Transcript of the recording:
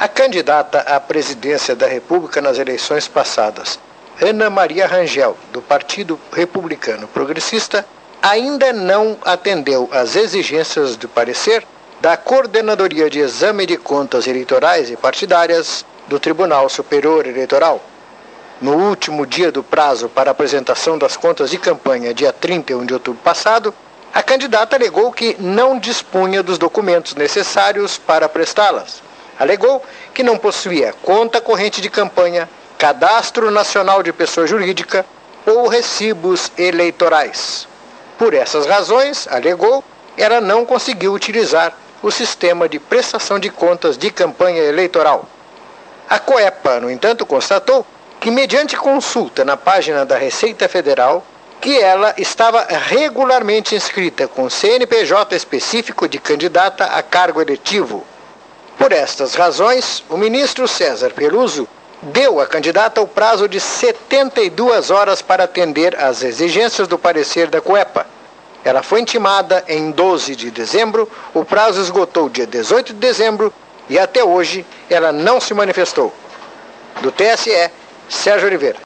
A candidata à presidência da República nas eleições passadas, Ana Maria Rangel, do Partido Republicano Progressista, ainda não atendeu às exigências do parecer da Coordenadoria de Exame de Contas Eleitorais e Partidárias do Tribunal Superior Eleitoral. No último dia do prazo para apresentação das contas de campanha, dia 31 de outubro passado, a candidata alegou que não dispunha dos documentos necessários para prestá-las. Alegou que não possuía conta corrente de campanha, cadastro nacional de pessoa jurídica ou recibos eleitorais. Por essas razões, alegou, ela não conseguiu utilizar o sistema de prestação de contas de campanha eleitoral. A COEPA, no entanto, constatou que, mediante consulta na página da Receita Federal, que ela estava regularmente inscrita com CNPJ específico de candidata a cargo eletivo. Por estas razões, o ministro César Peluso deu à candidata o prazo de 72 horas para atender às exigências do parecer da COEPA. Ela foi intimada em 12 de dezembro, o prazo esgotou dia 18 de dezembro e até hoje ela não se manifestou. Do TSE, Sérgio Oliveira.